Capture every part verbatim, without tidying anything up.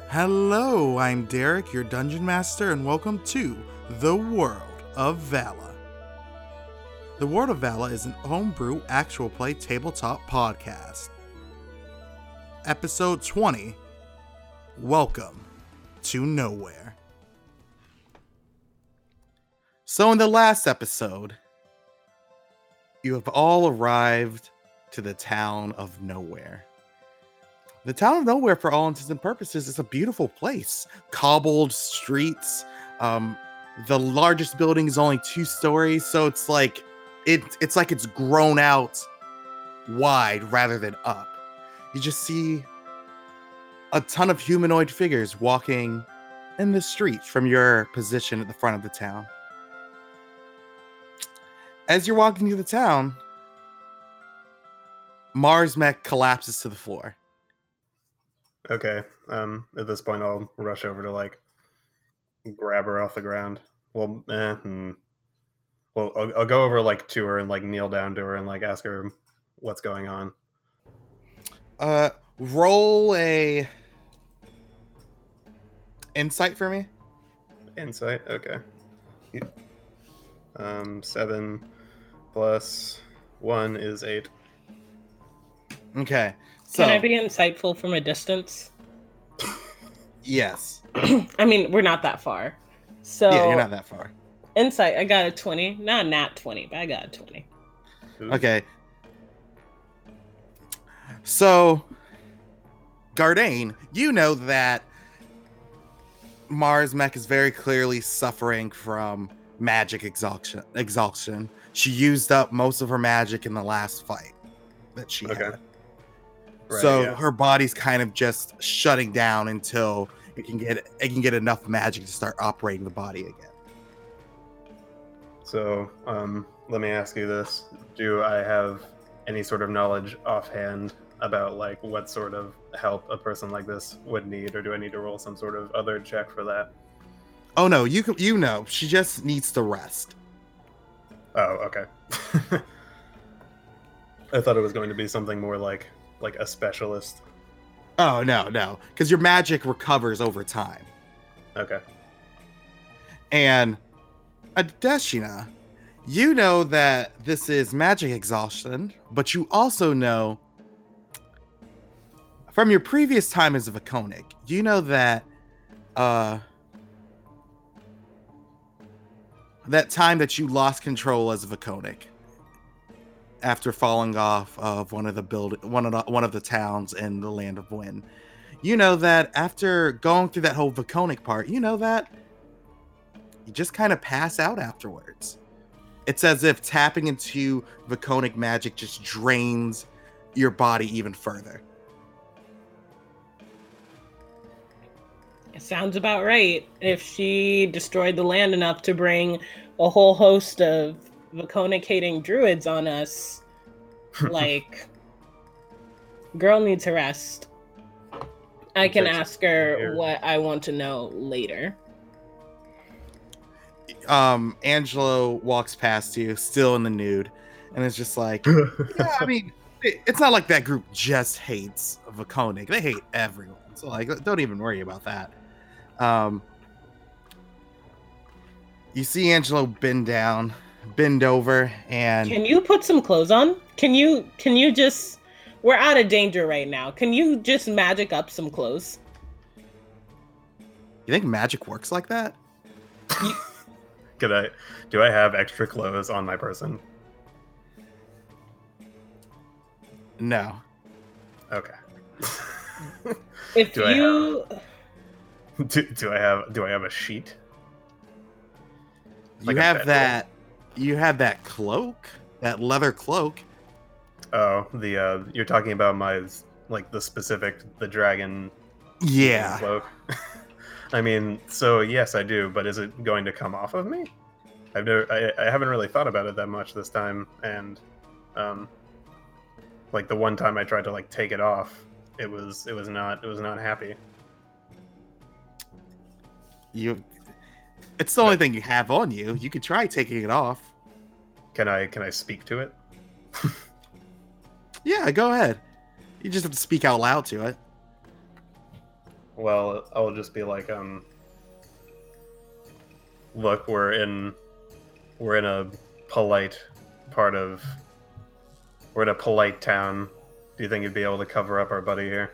Hello, I'm Derek, your Dungeon Master, and welcome to The World of Vala. The World of Vala is an homebrew actual play tabletop podcast. Episode twenty, Welcome to Nowhere. So in the last episode, you have all arrived to the town of Nowhere. The town of Nowhere, for all intents and purposes, is a beautiful place. Cobbled streets. Um, the largest building is only two stories, so it's like it, it's like it's grown out wide rather than up. You just see a ton of humanoid figures walking in the streets from your position at the front of the town. As you're walking through the town, Mars Mech collapses to the floor. Okay. Um, at this point, I'll rush over to like grab her off the ground. Well, eh, hmm. well, I'll, I'll go over like to her and like kneel down to her and like ask her what's going on. Uh, roll a insight for me. Insight. Okay. Um, seven plus one is eight. Okay. So, Can I be insightful from a distance? Yes. I mean, we're not that far. So Yeah, you're not that far. Insight, I got a twenty. Not a nat twenty, but I got a twenty. Ooh. Okay. So, Gardane, you know that Mars Mech is very clearly suffering from magic exhaustion. Exhaustion. She used up most of her magic in the last fight that she Okay. had. Right, so yeah. her body's kind of just shutting down until it can get it can get enough magic to start operating the body again. So, um, let me ask you this: do I have any sort of knowledge offhand about like what sort of help a person like this would need, or do I need to roll some sort of other check for that? Oh no, you can, you know, she just needs to rest. Oh, okay. I thought it was going to be something more like like a specialist. Oh no, no, because your magic recovers over time. Okay. And Adeshina, you know that this is magic exhaustion, but you also know from your previous time as a Vaconic, you know that uh that time that you lost control as a Vaconic after falling off of one of the build one of the, one of the towns in the Land of Wind. You know that after going through that whole Vaconic part, you know that you just kind of pass out afterwards. It's as if tapping into Vaconic magic just drains your body even further. It sounds about right. If she destroyed the land enough to bring a whole host of Vaconicating druids on us, like, girl needs to rest. I can ask her what I want to know later. Um, Angelo walks past you, still in the nude, and it's just like, yeah, I mean, it, it's not like that group just hates Vaconic. They hate everyone. So, like, don't even worry about that. Um, you see Angelo bend down, bend over, and Can you put some clothes on? Can you, can you just, we're out of danger right now. Can you just magic up some clothes? you think magic works like that? Could I? Do I have extra clothes on my person? No. Okay. If Do I you, do, do I have? Do I have a sheet? You Like a have bedroll? that. You have that cloak, that leather cloak. Oh, the uh, you're talking about my like the specific the dragon Yeah. cloak. I mean, so yes, I do, but is it going to come off of me? I've never, I, I haven't really thought about it that much this time, and um, like the one time I tried to like take it off, it was it was not it was not happy. You. It's the only thing you have on you. You could try taking it off. Can I can I speak to it? Yeah, go ahead. You just have to speak out loud to it. well, I'll just be like, um, look, we're in, we're in a polite part of, we're in a polite town. Do you think you'd be able to cover up our buddy here?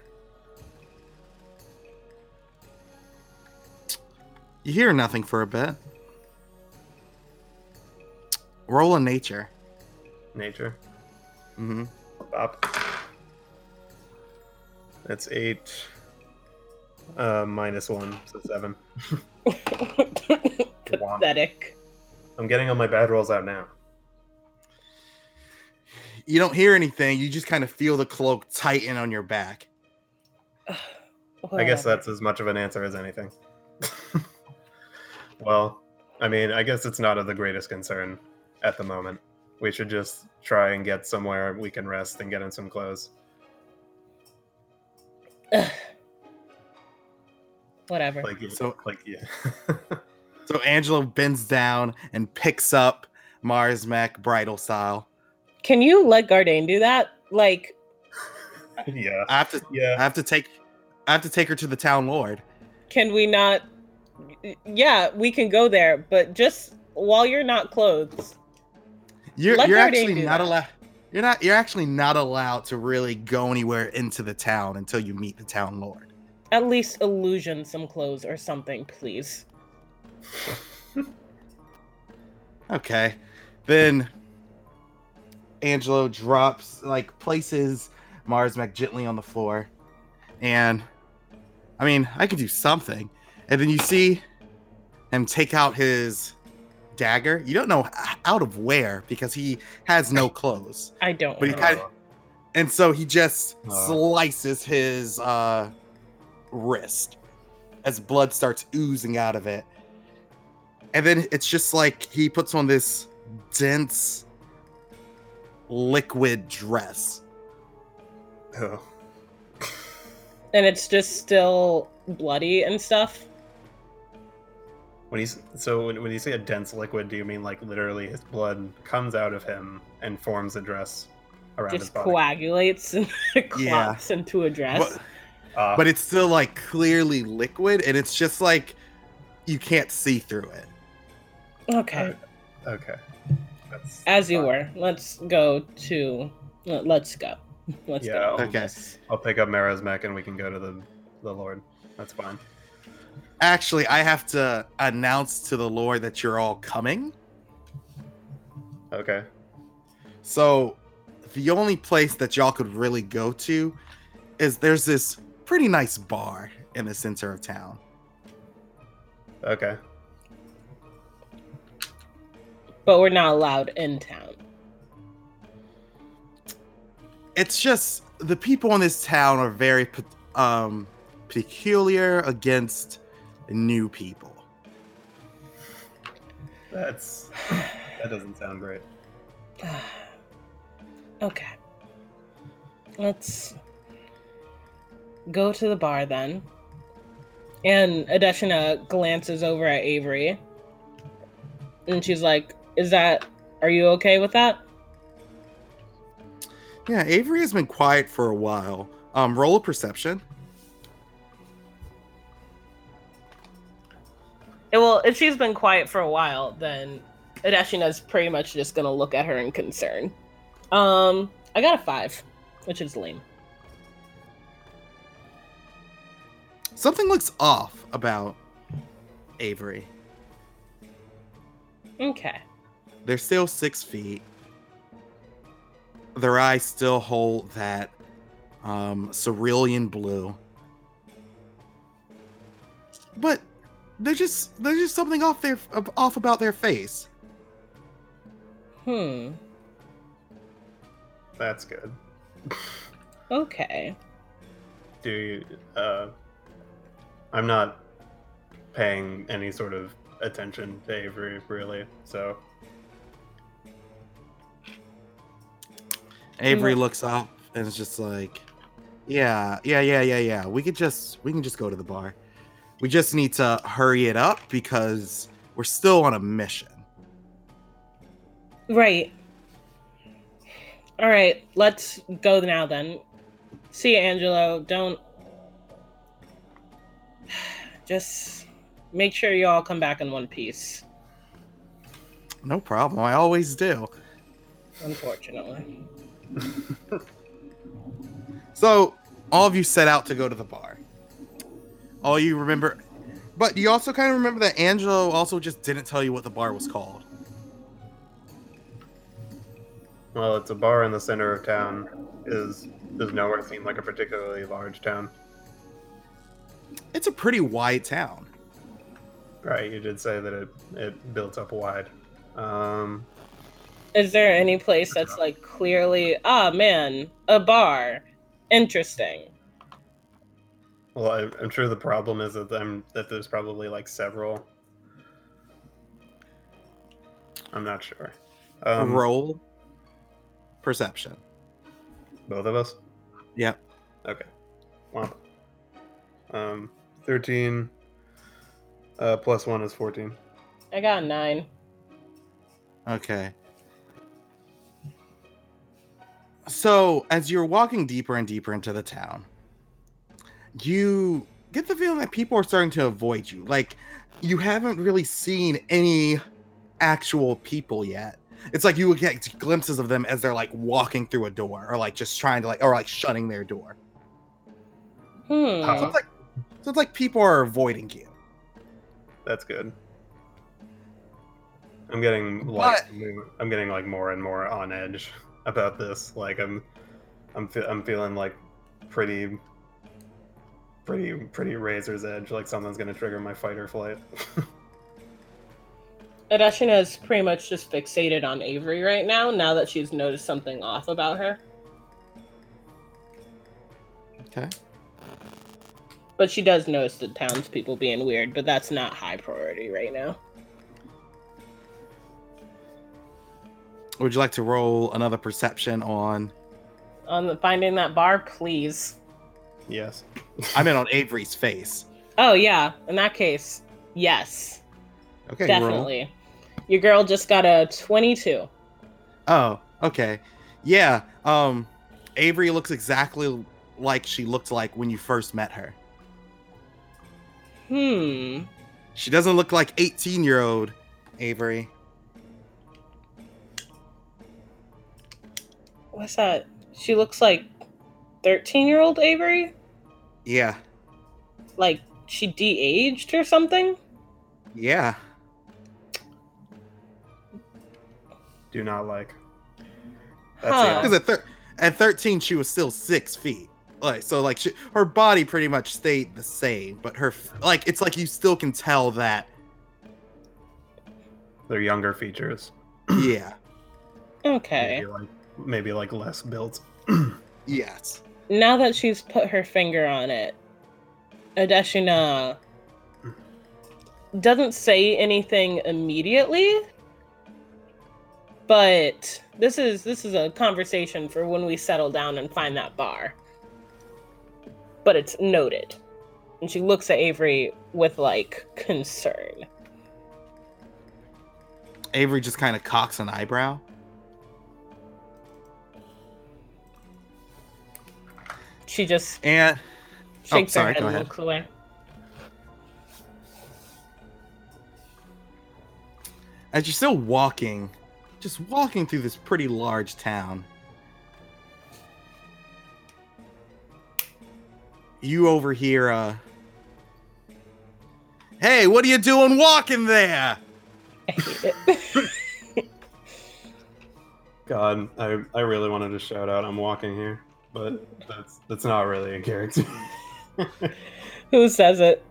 You hear nothing for a bit. Roll a nature. Nature. Mm-hmm. Bop. That's eight. Uh, minus one, so seven. Pathetic. I'm getting all my bad rolls out now. You don't hear anything. You just kind of feel the cloak tighten on your back. I guess that's as much of an answer as anything. Well, I mean, I guess it's not of the greatest concern at the moment. We should just try and get somewhere we can rest and get in some clothes. Whatever. Like, you- So- like, yeah. So Angelo bends down and picks up Mars Mech bridal style. Can you let Gardain do that? Like, yeah. I have to I Yeah. have to take I have to take her to the town lord. can we not? Yeah, we can go there, but just while you're not clothed. You're Let you're Gardain actually do not that. allowed you're not you're actually not allowed to really go anywhere into the town until you meet the town lord. At least illusion some clothes or something, please. Okay. Then Angelo drops, like, places Mars Mech gently on the floor. And, I mean, I could do something. And then you see him take out his dagger. You don't know h- out of where because he has no clothes. I don't. But he know. kind of, and so he just Uh. slices his uh, wrist as blood starts oozing out of it. And then it's just like he puts on this dense liquid dress. Oh. And it's just still bloody and stuff. When he's so when, when you say a dense liquid, do you mean like literally his blood comes out of him and forms a dress around his Just body? coagulates and clots into a dress. But, Ah, but it's still like clearly liquid, and it's just like you can't see through it. Okay. okay. That's As you fine. were. Let's go to. let- Let's go. Let's Yeah, go. I'll- Okay. I'll pick up Mara's mech and we can go to the the Lord. That's fine. Actually, I have to announce to the Lord that you're all coming. Okay. So the only place that y'all could really go to is there's this pretty nice bar in the center of town. Okay. But we're not allowed in town. It's just the people in this town are very pe- um peculiar against new people. That's that doesn't sound great. Okay. Let's go to the bar then. And Adeshina glances over at Avery. And she's like, is that, are you okay with that? Yeah, Avery has been quiet for a while. Um, roll a perception. Eh, Well, if she's been quiet for a while, then Adeshina's pretty much just gonna look at her in concern. Um, I got a five, which is lame. Something looks off about Avery. Okay. They're still six feet. Their eyes still hold that um, cerulean blue. But there's just there's just something off their off about their face. Hmm. That's good. Okay. Do you, uh I'm not paying any sort of attention to Avery really, so Avery Mm. looks up and is just like, "Yeah, yeah, yeah, yeah, yeah. We could just we can just go to the bar. We just need to hurry it up because we're still on a mission." Right. All right, let's go now then. See you, Angelo. Don't Just make sure you all come back in one piece. No problem. I always do. Unfortunately. So, all of you set out to go to the bar. All you remember, but you also kind of remember that Angelo also just didn't tell you what the bar was called. Well, it's a bar in the center of town. Is does nowhere seem like a particularly large town? It's a pretty wide town. Right, you did say that it it built up wide. Um, Is there any place that's like clearly, ah, man, a bar? Interesting. well, I, I'm sure the problem is that I'm that there's probably like several. I'm not sure. Um, Roll perception. Both of us. Yep. Okay. Wow. Um, thirteen. Uh, plus one is fourteen. I got a nine. Okay. So, as you're walking deeper and deeper into the town, you get the feeling that people are starting to avoid you. Like, you haven't really seen any actual people yet. It's like you would get glimpses of them as they're like walking through a door, or like just trying to like, or like shutting their door. Hmm. So it's like, so it's like people are avoiding you. That's good. I'm getting like But- I'm getting like more and more on edge about this. Like I'm, I'm fe- I'm feeling like pretty, pretty, pretty razor's edge. Like something's gonna trigger my fight or flight. Adeshina is pretty much just fixated on Avery right now, now that she's noticed something off about her. Okay. But she does notice the townspeople being weird, but that's not high priority right now. Would you like to roll another perception on? On the, finding that bar, please. Yes. I meant on Avery's face. Oh yeah, in that case, yes, Okay. roll. definitely. Your girl just got a twenty-two. Oh, okay. Yeah. Um, Avery looks exactly like she looked like when you first met her. Hmm. She doesn't look like eighteen-year-old Avery. What's that? She looks like thirteen-year-old Avery? Yeah. Like she de-aged or something? Yeah. Do not like. Huh. the Because at, thir- at thirteen, she was still six feet. Like so, like she, her body pretty much stayed the same, but her f- like it's like you still can tell that. Their younger features. Yeah. Okay. Maybe like maybe like less built. Yes. Now that she's put her finger on it, Adeshina doesn't say anything immediately, but this is this is a conversation for when we settle down and find that bar. But it's noted. And she looks at Avery with like concern. Avery just kind of cocks an eyebrow. She just And shakes sorry, her head go and ahead. looks away. as you're still walking, just walking through this pretty large town, you overhear uh hey, what are you doing walking there? I hate it. God, I, I really wanted to shout out I'm walking here, but that's that's not really a character. Who says it?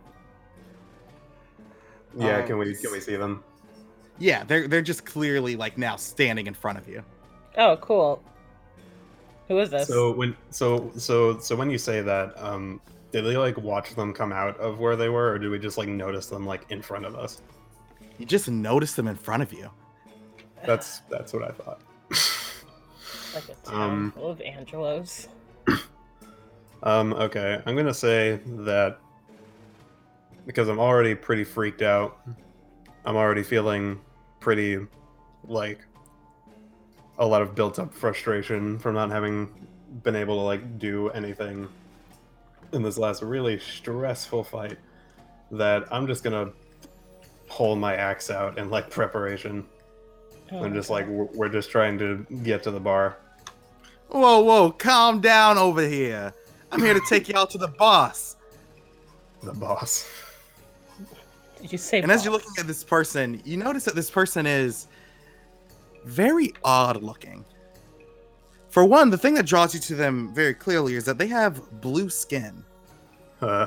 Yeah, Um, can we can we see them? Yeah, they're they're just clearly like now standing in front of you. Oh, cool. Who is this? So when so so so when you say that, um, did they like watch them come out of where they were, or did we just like notice them like in front of us? You just notice them in front of you. That's that's what I thought. Like a town um, full of Angelos. Um, okay, I'm gonna say that because I'm already pretty freaked out. I'm already feeling pretty like a lot of built-up frustration from not having been able to like do anything in this last really stressful fight. that I'm just gonna pull my axe out in like preparation. Oh, I'm just okay. like, we're we're just trying to get to the bar. Whoa, whoa, calm down over here. I'm here to take y'all to the boss. The boss. Did you say And as you're boss? looking at this person, you notice that this person is very odd looking. For one, the thing that draws you to them very clearly is that they have blue skin. Uh,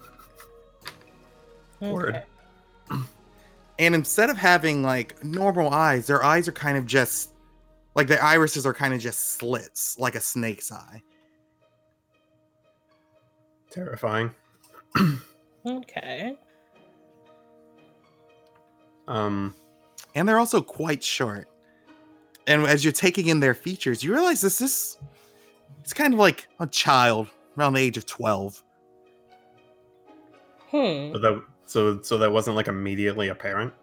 word. Okay. And instead of having like normal eyes, their eyes are kind of just like their irises are kind of just slits, like a snake's eye. Terrifying. Okay. Um, And they're also quite short. And as you're taking in their features, you realize this is it's kind of like a child around the age of twelve. Hmm. so that so so that wasn't like immediately apparent.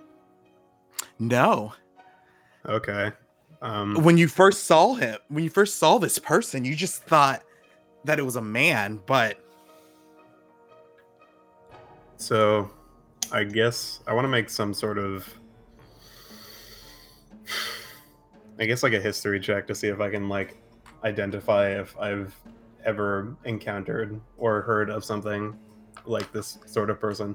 No. Okay. Um, When you first saw him, when you first saw this person, you just thought that it was a man, but so I guess I want to make some sort of, I guess like a history check to see if I can like identify if I've ever encountered or heard of something like this sort of person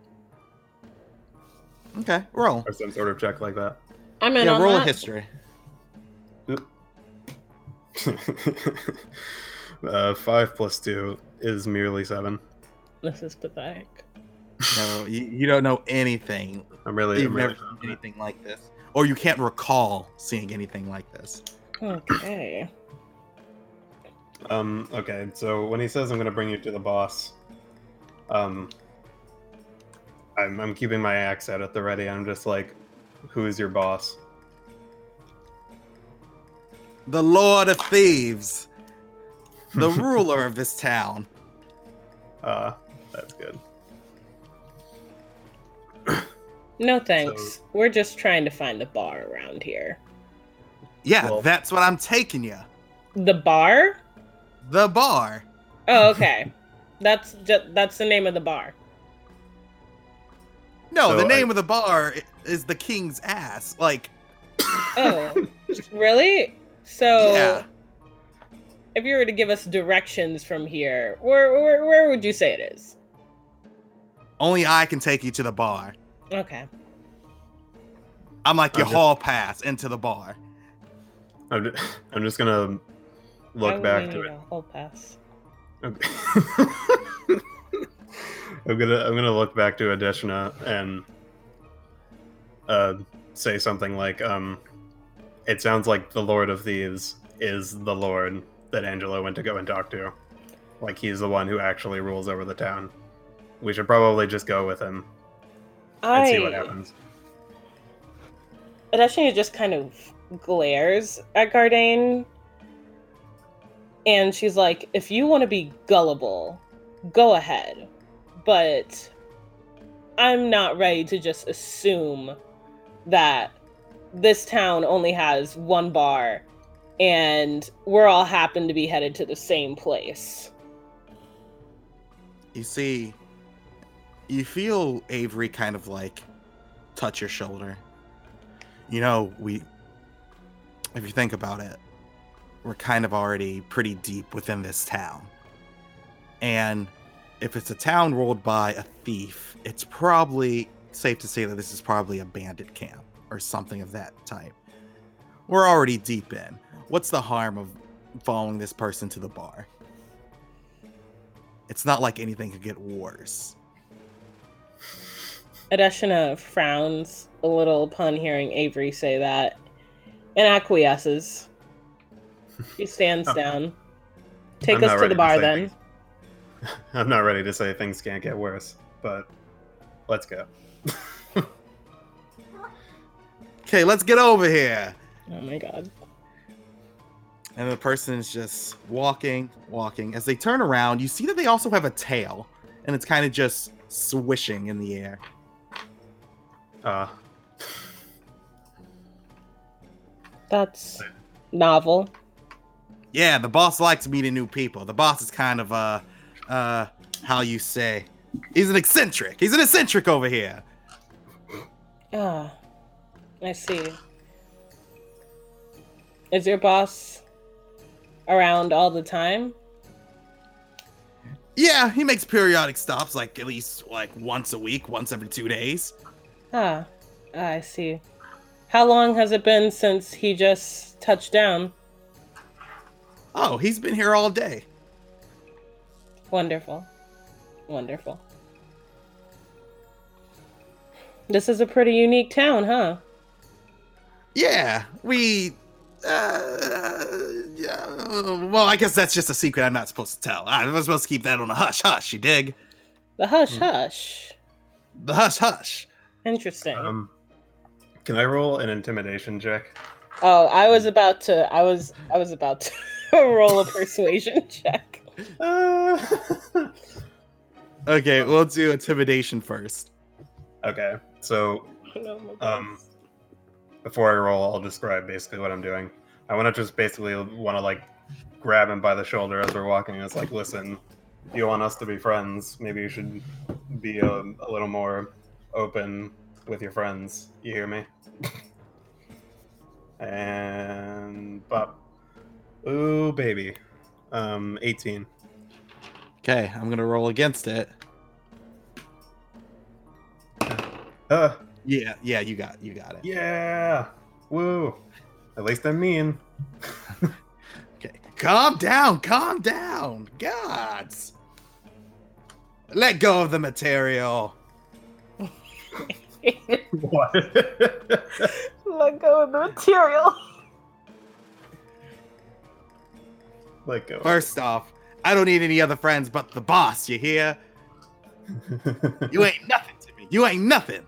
okay, roll. or some sort of check like that. I'm in Yeah, on roll a that. history. uh, five plus two is merely seven. This is pathetic. No, you, you don't know anything. I'm really, You've I'm never really seen anything like this. Or you can't recall seeing anything like this. Okay. Um, okay, so when he says I'm gonna bring you to the boss, um, I'm, I'm keeping my axe out at the ready. I'm just like, who is your boss? The Lord of Thieves. The ruler of this town. Uh, that's good. No thanks. So- We're just trying to find a bar around here. Yeah, Well- that's what I'm taking you. The bar? The bar. Oh, okay. that's ju- that's the name of the bar. No, So the I- name of the bar i- is the King's Ass. Like, Oh, really? So, yeah. if you were to give us directions from here, where where, where would you say it is? Only I can take you to the bar. Okay. I'm like your I'm just- hall pass into the bar. I'm just, I'm just gonna I look will back need to it. a whole pass. Okay. I'm gonna I'm gonna look back to Adeshna and uh, say something like, um, "It sounds like the Lord of Thieves is the Lord that Angelo went to go and talk to. Like he's the one who actually rules over the town. We should probably just go with him and I see what happens." Adeshina just kind of glares at Gardain, and she's like, if you want to be gullible, go ahead. But I'm not ready to just assume that this town only has one bar and we're all happen to be headed to the same place. You see, you feel Avery kind of like touch your shoulder. You know, we, if you think about it, we're kind of already pretty deep within this town. And if it's a town ruled by a thief, it's probably safe to say that this is probably a bandit camp or something of that type. We're already deep in. What's the harm of following this person to the bar? It's not like anything could get worse. Adeshina frowns a little upon hearing Avery say that and acquiesces. She stands down. Take I'm us not to ready the to bar say then. things. I'm not ready to say things can't get worse, but let's go. Okay, let's get over here. Oh my god. And the person is just walking, walking. As they turn around, you see that they also have a tail, and it's kind of just swishing in the air. Uh, That's novel. Yeah, the boss likes meeting new people. The boss is kind of uh uh how you say He's an eccentric. He's an eccentric over here. Ah, I see. Is your boss around all the time? Yeah, he makes periodic stops, like at least like once a week, once every two days. Ah, I see. How long has it been since he just touched down? Oh, he's been here all day. Wonderful. Wonderful. This is a pretty unique town, huh? Yeah, we. Uh, yeah, well, I guess that's just a secret I'm not supposed to tell. I'm supposed to keep that on a hush hush. You dig? The hush hush. The hush hush. Interesting. Um, can I roll an intimidation check? Oh, I was about to. I was. I was about to roll a persuasion check. Uh, Okay, we'll do intimidation first. okay, so Oh my God. um, before I roll, I'll describe basically what I'm doing. I want to just basically want to like grab him by the shoulder as we're walking. It's like, listen, you want us to be friends? Maybe you should be a, a little more open with your friends. You hear me? And pop. Ooh, baby. Um, eighteen. Okay, I'm gonna roll against it. Uh, Yeah, yeah, you got, you got it. yeah. Woo. At least I'm mean. Okay, calm down, calm down, gods. Let go of the material. What? Let go of the material. Let go. First off, I don't need any other friends but the boss. You hear? You ain't nothing to me. You ain't nothing.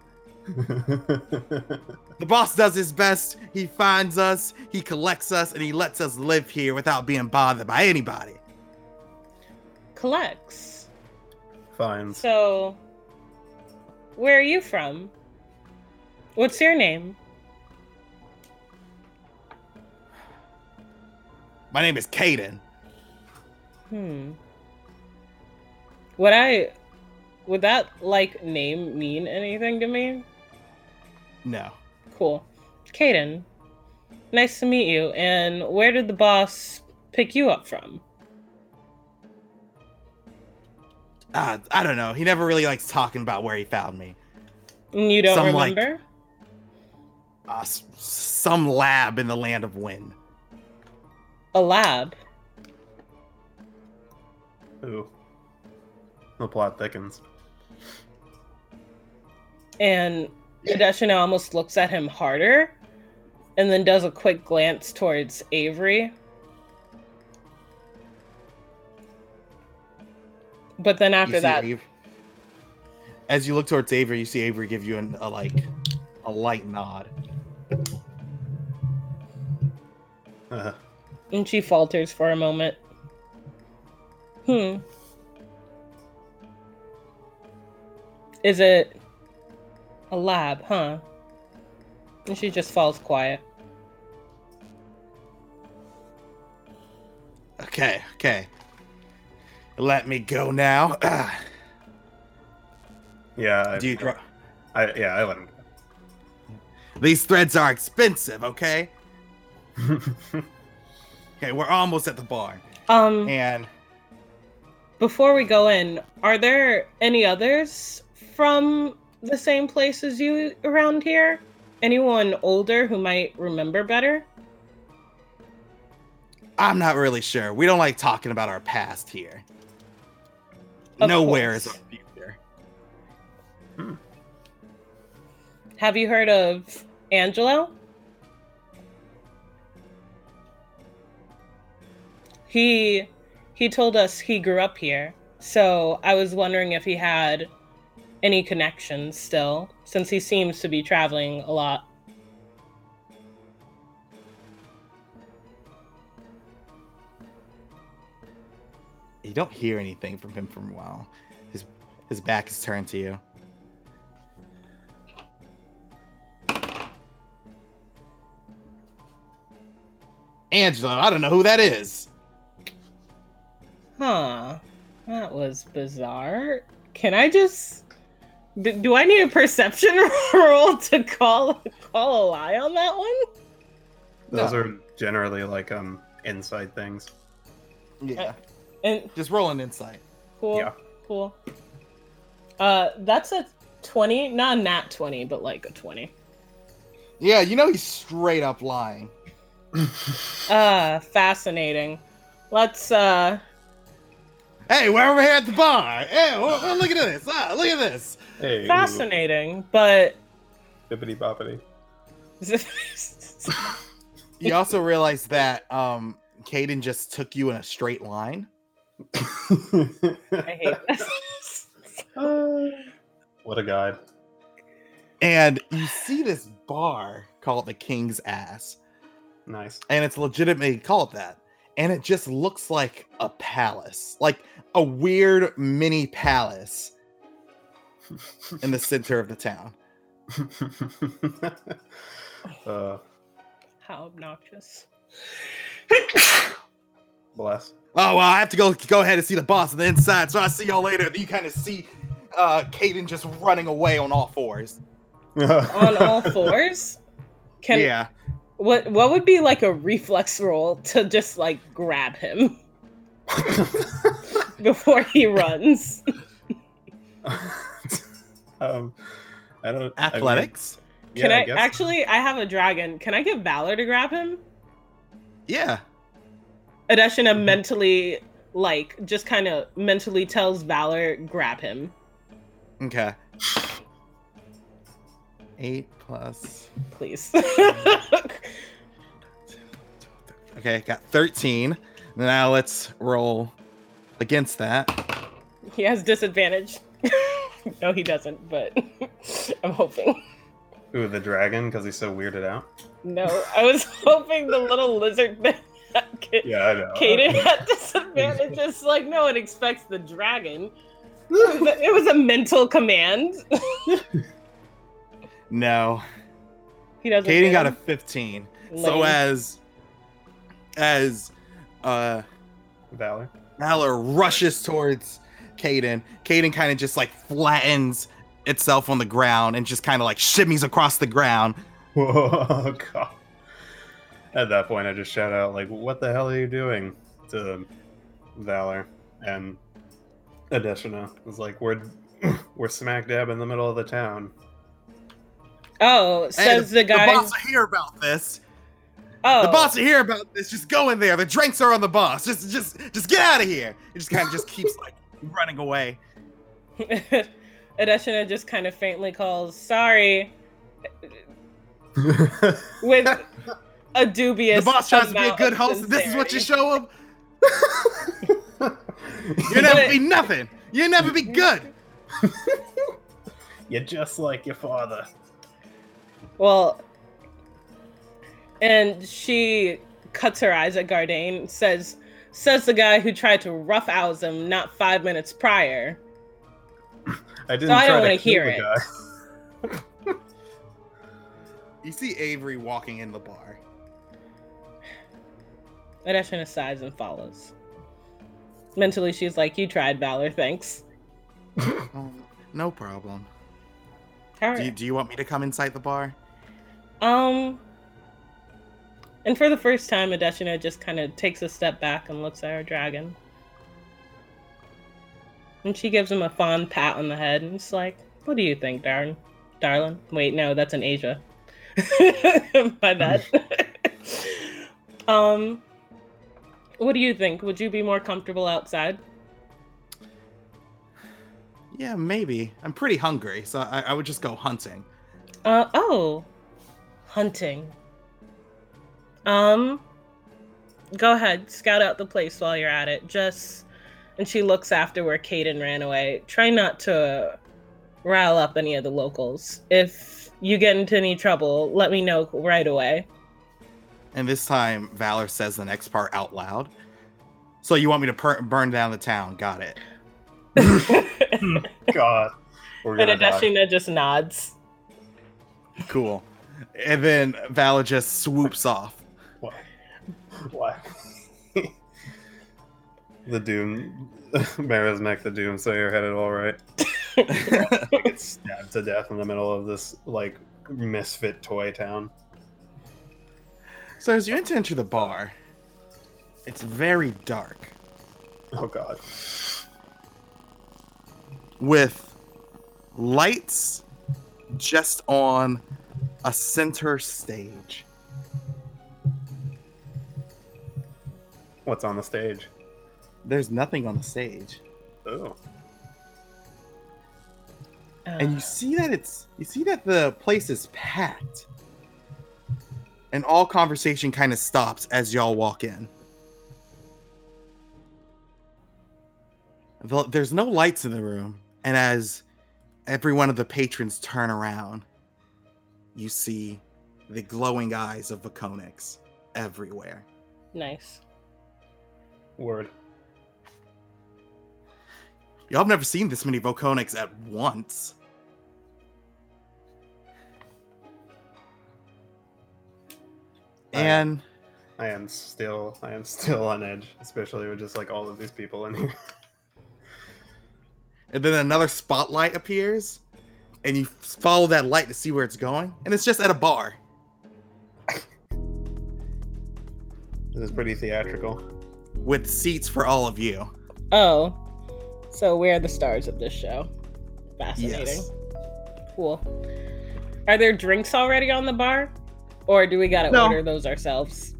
The boss does his best. He finds us, he collects us, and he lets us live here without being bothered by anybody. Collects. Fine. So, where are you from? What's your name? My name is Caden. Hmm. Would I... Would that, like, name mean anything to me? No. Cool. Caden, nice to meet you. And where did the boss pick you up from? Uh, I don't know. He never really likes talking about where he found me. And you don't Some, like- remember? Uh, s- some lab in the land of wind. A lab. Ooh. The plot thickens. And Adeshina almost looks at him harder and then does a quick glance towards Avery. But then You after see that, Avery- as you look towards Avery, you see Avery give you an, a like a light nod. Uh, and she falters for a moment. Hmm. Is it a lab, huh? And she just falls quiet. Okay, okay. Let me go now. Ah, yeah. I, do you dro- I, yeah, I let him These threads are expensive, okay? go. Okay, we're almost at the barn. Um, And before we go in, are there any others from the same place as you around here? Anyone older who might remember better? I'm not really sure. We don't like talking about our past here. Of Nowhere course. is our future. Have you heard of Angelo? He he told us he grew up here, so I was wondering if he had any connections still, since he seems to be traveling a lot. You don't hear anything from him for a while. His his back is turned to you. Angela, I don't know who that is. Huh. That was bizarre. Can I just? Do, do I need a perception roll to call call a lie on that one? Those No. are generally like um inside things. Yeah. And Just roll an insight. cool, Yeah. cool. Uh, that's a twenty, not a nat twenty, but like a twenty. Yeah, you know he's straight up lying. Uh, fascinating. Let's uh. Hey, we're over here at the bar. Hey, well, well, look at this. Ah, look at this. Hey, Fascinating, but bippity boppity. You also realize that um, Caden just took you in a straight line. I hate this. What a guide. And you see this bar called the King's Ass. Nice. And it's legitimately called that. And it just looks like a palace. Like a weird mini palace in the center of the town. uh, How obnoxious. bless. Oh, well, I have to go go ahead and see the boss on the inside. So I'll see y'all later. You kind of see uh, Caden just running away on all fours. On all fours? Can yeah. what what would be like a reflex roll to just like grab him before he runs? um, I don't. Athletics? I mean, Can yeah, I, guess. actually I have a dragon. Can I get Valor to grab him? Yeah. Adeshina mentally like just kind of mentally tells Valor grab him. Okay. Eight plus. Please. Okay, got thirteen. Now let's roll against that. He has disadvantage. No, he doesn't, but I'm hoping. Ooh, the dragon, because he's so weirded out. No, I was hoping the little lizard man Yeah, I know. Caden had disadvantages. Like, no one expects the dragon. It was a, it was a mental command. No. He doesn't. Caden get got a him. fifteen. So Lame. as as uh Valor. Valor rushes towards Caden, Caden kind of just like flattens itself on the ground and just kind of like shimmies across the ground. Whoa, God. At that point, I just shout out, like, what the hell are you doing? To Valor. And Adeshina was like, we're, we're smack dab in the middle of the town. Oh, says Hey, the guy. The boss will hear about this. oh, The boss will hear about this. Just go in there. The drinks are on the boss. Just just just get out of here. It just kind of just keeps like running away. Adeshina just kind of faintly calls, "Sorry," with a dubious. The boss tries to be a amount good of host. This is what you sincerity. show him. You'll never be nothing. You'll never be good. You're just like your father. Well, and she cuts her eyes at Gardain, says says the guy who tried to roughhouse him not five minutes prior. I didn't So I try don't to wanna kill hear the it. guy. You see Avery walking in the bar. Adeshina sighs and follows. Mentally, she's like, "You tried, Valor. Thanks." Oh, no problem. All Do you, right. do you want me to come inside the bar? Um, and for the first time, Adeshina just kind of takes a step back and looks at her dragon. And she gives him a fond pat on the head and it's like, "What do you think, darling? Darling? Wait, no, that's in Asia." My bad. um, what do you think? Would you be more comfortable outside? Yeah, maybe. I'm pretty hungry, so I, I would just go hunting. Uh, oh. Hunting. Um, go ahead, scout out the place while you're at it. Just, and she looks after where Caden ran away. Try not to rile up any of the locals. If you get into any trouble, let me know right away. And this time, Valor says the next part out loud. So you want me to per- burn down the town? Got it. God. We're And gonna die. Adeshina just nods. Cool. And then Valor just swoops off. Why? Why? The Doom, Marazmech the Doomsayer had it all right. They get stabbed to death in the middle of this like misfit toy town. So as you enter the bar, it's very dark, Oh god. with lights just on a center stage. What's on the stage? There's nothing on the stage. Oh. And you see that it's you see that the place is packed. And all conversation kind of stops as y'all walk in. The- There's no lights in the room, and as every one of the patrons turn around, you see the glowing eyes of Vakonix everywhere. Nice. Word. Y'all have never seen this many Vakonix at once. And I am still I am still on edge, especially with just like all of these people in here. and then another spotlight appears, and you follow that light to see where it's going, and it's just at a bar. This is pretty theatrical. With seats for all of you. Oh, so we're the stars of this show. Fascinating. Yes. Cool. Are there drinks already on the bar? Or do we gotta No. order those ourselves?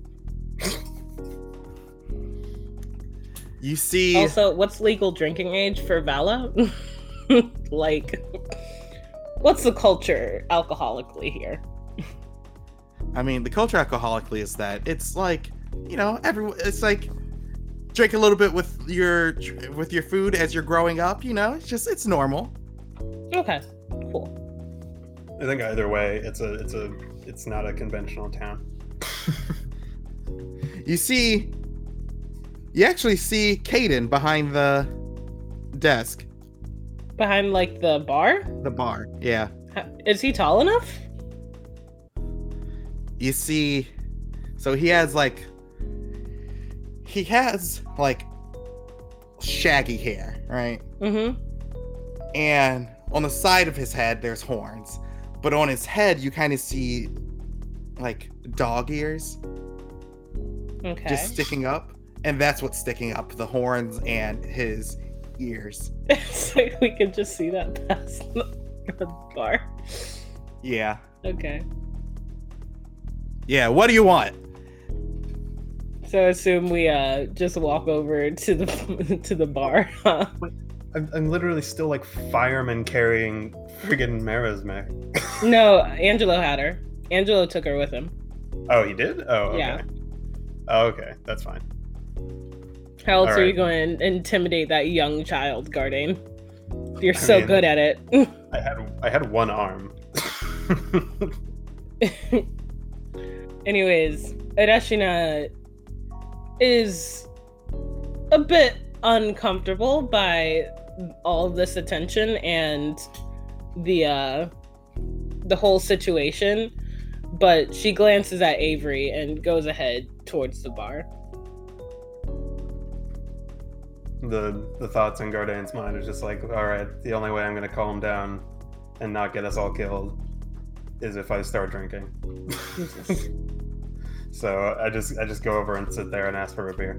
You see, Also, what's legal drinking age for Vala? Like, what's the culture alcoholically here? I mean, the culture alcoholically is that it's like, you know, every it's like drink a little bit with your with your food as you're growing up. You know, it's just it's normal. Okay, cool. I think either way, it's a it's a it's not a conventional town. You see, you actually see Caden behind the desk, Behind, like, the bar? the bar. Yeah. Ha- Is he tall enough? You see, so he has like, he has like shaggy hair, right? Mm-hmm. And on the side of his head, there's horns. But on his head, you kind of see like dog ears Okay. just sticking up. And that's what's sticking up, the horns and his ears. So we can just see that past the bar. Yeah. Okay. Yeah, what do you want? So I assume we uh just walk over to the to the bar, huh? I'm, I'm literally still like fireman carrying friggin' Marazmech. No, Angelo had her. Angelo took her with him. Oh, he did? Oh, okay. Yeah. Oh, okay, that's fine. How else All are you right. going to intimidate that young child, Gardain? You're so mean- good at it. I had I had one arm. Anyways, Ereshina is a bit uncomfortable by all this attention and the uh the whole situation, but she glances at Avery and goes ahead towards the bar. the the thoughts in Gardain's mind are just like, all right, the only way I'm gonna calm down and not get us all killed is if I start drinking. Jesus. So I just I just go over and sit there and ask for a beer.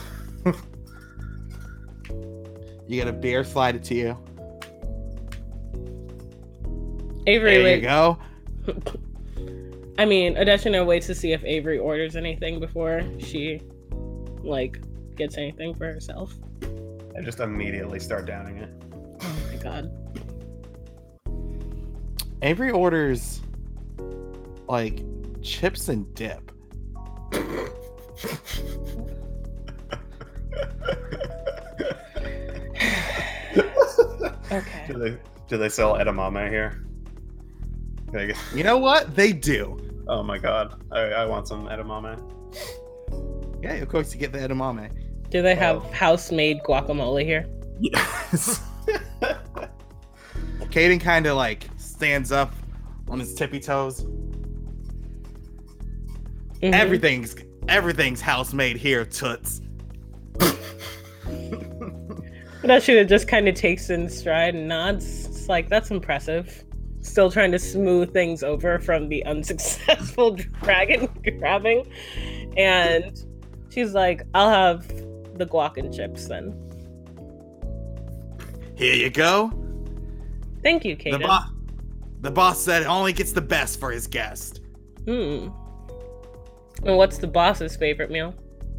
You get a beer slided to you. Avery, There wait. you go. I mean, Adeshina waits to see if Avery orders anything before she, like, gets anything for herself. I just immediately start downing it. Oh my god. Avery orders like chips and dip. Okay. do they do they sell edamame here? Can I get- You know what? They do. oh my god, I, I want some edamame. Yeah, of course you get the edamame. Do they have Oh. house-made guacamole here? Yes. Caden kind of like stands up on his tippy toes. Mhm. Everything's everything's house made here, toots. Rashida just kind of takes in stride and nods. It's like, that's impressive. Still trying to smooth things over from the unsuccessful dragon grabbing. And she's like, I'll have the guac and chips then. Here you go. Thank you, The, Kaden. bo- the boss said only gets the best for his guest. Hmm. And what's the boss's favorite meal?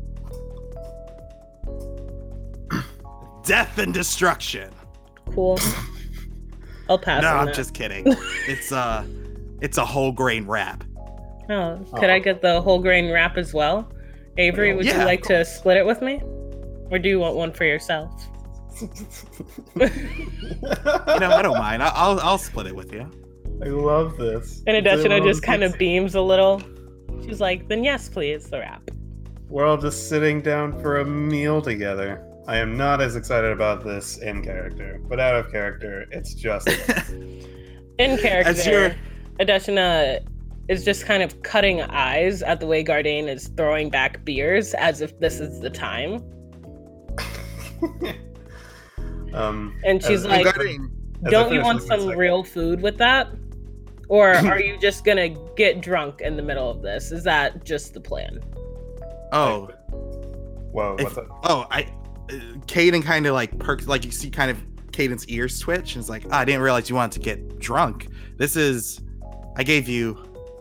Death and destruction. Cool. I'll pass No, on I'm that. just kidding. It's uh it's a whole grain wrap. Oh, could I get the whole grain wrap as well? Avery, would Yeah, you of like to split it with me? Or do you want one for yourself? You know, I don't mind. I- I'll I'll split it with you. I love this. And I Adeshina love just kind of this. beams a little. She's like, then yes, please, the wrap. We're all just sitting down for a meal together. I am not as excited about this in character, but out of character, it's just In character, As you're- Adeshina is just kind of cutting eyes at the way Gardain is throwing back beers as if this is the time. um. And she's as- like, Gardain, as I don't you finish want this one some second- real food with that? Or are you just gonna get drunk in the middle of this? Is that just the plan? Oh, Whoa! if- What's up? oh, I, uh, Caden kind of like perks, like you see kind of Caden's ears twitch, and it's like, oh, I didn't realize you wanted to get drunk. This is, I gave you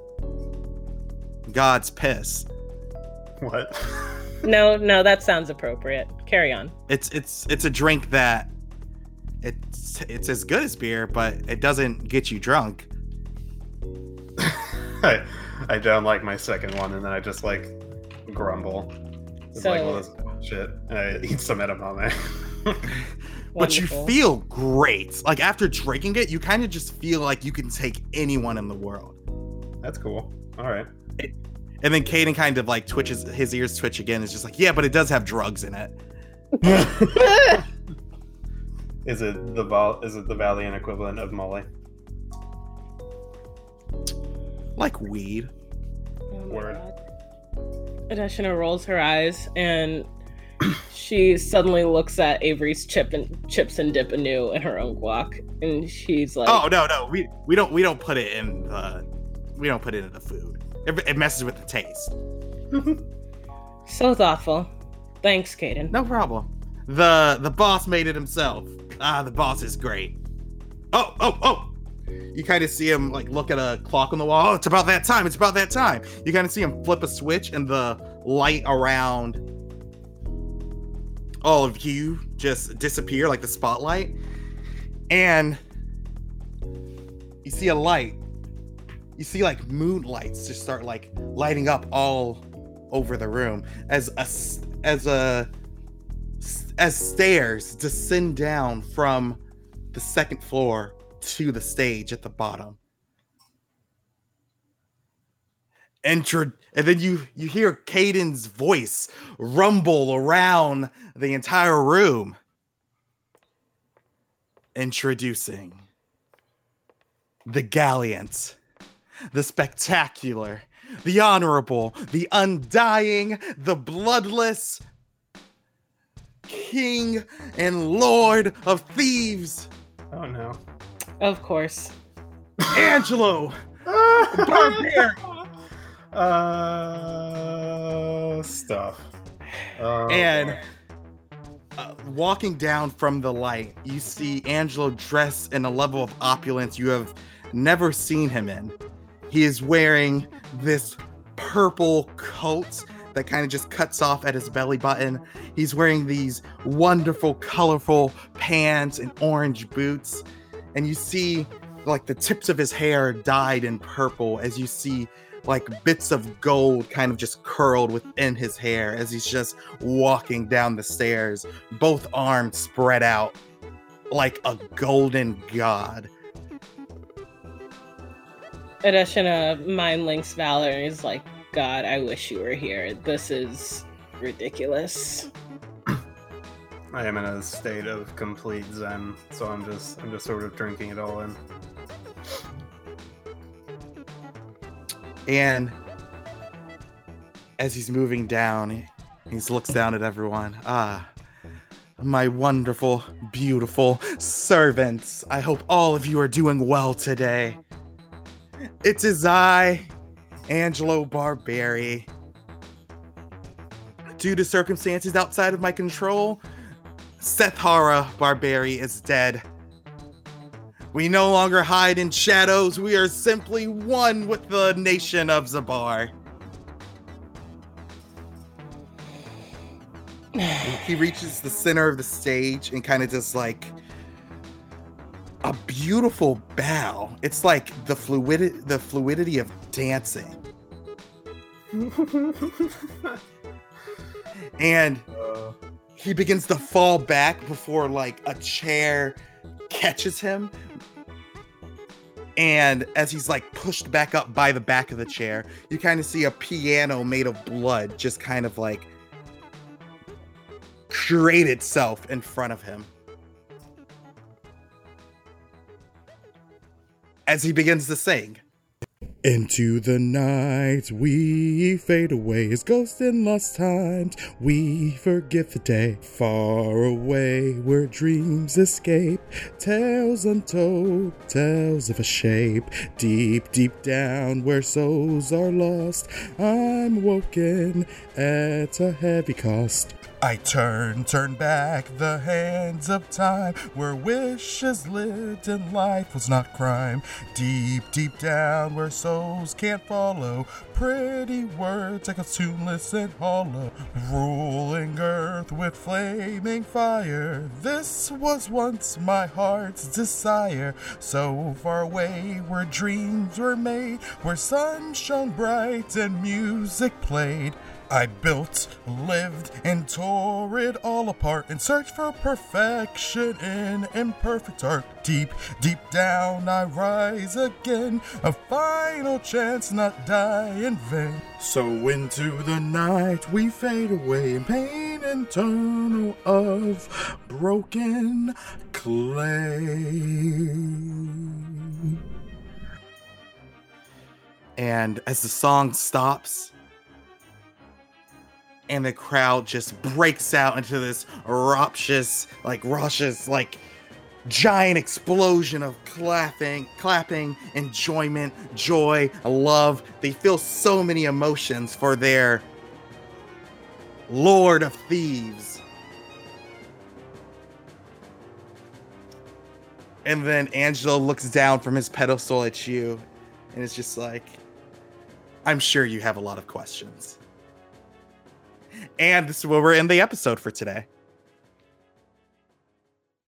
God's piss. What? No, no, that sounds appropriate. Carry on. It's it's it's a drink that it's it's as good as beer, but it doesn't get you drunk. I I don't like my second one, and then I just like grumble. It's like, well, So- this shit. And I eat some edamame. But you Wonderful. feel great. Like after drinking it, you kind of just feel like you can take anyone in the world. That's cool. All right. And then Caden kind of like twitches, his ears twitch again. It's just like, yeah, but it does have drugs in it. Is it the Val- Is it the Valiant equivalent of Molly? Like weed. Oh my Word. God. Adeshina rolls her eyes and she suddenly looks at Avery's chip and chips and dip anew in her own guac, and she's like, Oh no, no, we we don't we don't put it in the we don't put it in the food. It, it messes with the taste. so thoughtful. Thanks, Caden. No problem. The the boss made it himself. Ah, the boss is great. Oh, oh, oh! You kind of see him like look at a clock on the wall. Oh, it's about that time. It's about that time. You kind of see him flip a switch, and the light around all of you just disappear like the spotlight. And you see a light. You see like moonlights just start like lighting up all over the room as a s- as a as stairs descend down from the second floor to the stage at the bottom. Enter, and then you you hear Caden's voice rumble around the entire room. Introducing the Galliant, the Spectacular, the Honorable, the Undying, the Bloodless King and Lord of Thieves, Oh no. Of course. Angelo Barbarian. Uh, stuff. Uh, And uh, walking down from the light, you see Angelo dressed in a level of opulence you have never seen him in. He is wearing this purple coat that kind of just cuts off at his belly button. He's wearing these wonderful, colorful pants and orange boots. And you see like the tips of his hair dyed in purple as you see like bits of gold kind of just curled within his hair as he's just walking down the stairs, both arms spread out like a golden god. Adeshina mind links Valor and is like, God, I wish you were here. This is ridiculous. I am in a state of complete zen, so I'm just I'm just sort of drinking it all in. And as he's moving down, he he looks down at everyone. Ah, my wonderful, beautiful servants. I hope all of you are doing well today. It is I, Angelo Barberi. Due to circumstances outside of my control, Sethara Barberi is dead. We no longer hide in shadows. We are simply one with the nation of Zabar. He reaches the center of the stage and kind of does like a beautiful bow. It's like the fluidity, the fluidity of dancing. And Uh, he begins to fall back before like a chair catches him. And as he's like pushed back up by the back of the chair, you kind of see a piano made of blood just kind of like create itself in front of him. As he begins to sing. Into the night we fade away as ghosts in lost times. We forget the day. Far away where dreams escape. Tales untold, tales of a shape. Deep, deep down where souls are lost. I'm woken at a heavy cost. I turn, turn back the hands of time, where wishes lived and life was not crime. Deep, deep down where souls can't follow, pretty words echo tuneless and hollow. Ruling earth with flaming fire, this was once my heart's desire. So far away where dreams were made, where sun shone bright and music played. I built, lived, and tore it all apart in search for perfection in imperfect art. Deep, deep down I rise again, a final chance not die in vain. So into the night we fade away in pain internal of broken clay. And as the song stops, and the crowd just breaks out into this raucous, like raucous, like giant explosion of clapping, clapping, enjoyment, joy, love. They feel so many emotions for their Lord of Thieves. And then Angelo looks down from his pedestal at you, and it's just like, I'm sure you have a lot of questions. And this is where we're in the episode for today.